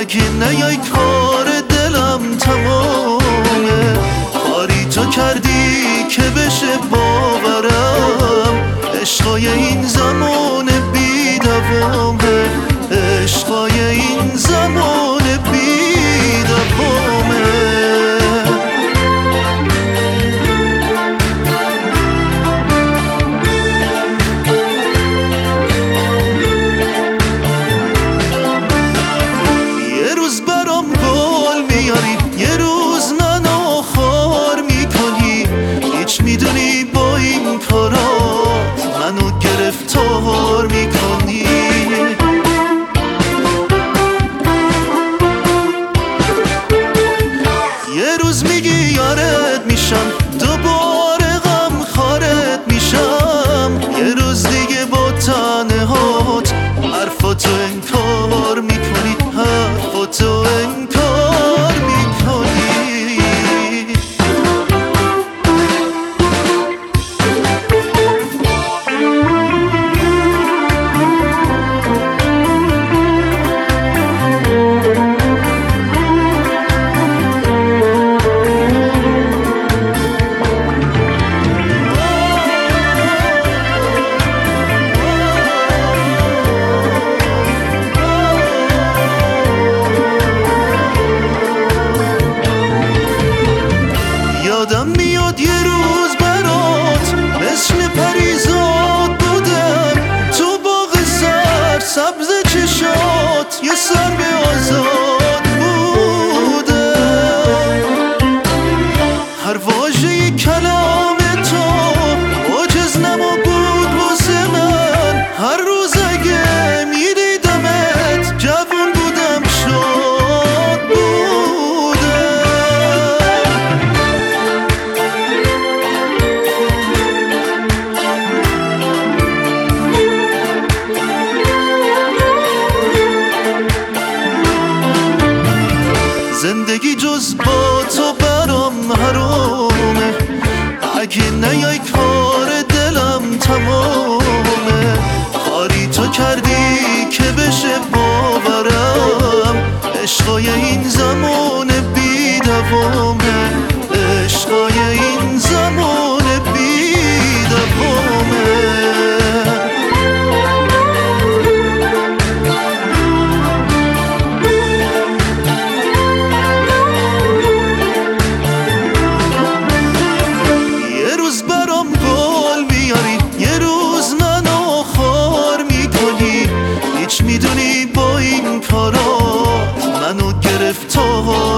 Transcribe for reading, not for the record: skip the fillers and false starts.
اگه نیای کار دلم تمامه. کاری تو کردی که بشه باورم، عشقای این زمان بی دوامه، عشقای این زمان بی دوامه. یه روز برام گل میاری، یه روز منو خار میکنی، هیچ میدونی با این کارات منو گرفتار میکنی. یه روز میگی یارت میشم، دوباره غم خارت میشم، یه روز دیگه با تنهات حرفاتو انکار میکنی، حرفاتو انکار میکنی. یادم میاد یه روز برات مثل پریزاد بودم، تو باغ سر سبز چشات یه سر به آزاد بودم. هر واژه کلام تو عاجز نما بود واسه من، هر روز اگه میدیدمت جوون بودم، شاد بودم. زندگی جز با تو برام حرامه، اگه نیای کار دلم تمامه. کاری تو کردی که بشه باورم، عشقای این زمان بی دوامه، عشقای این زمان بی دوامه. یه روز برام گل میاری، یه روز منو خار میکنی، هیچ میدونی با این کارات منو گرفتار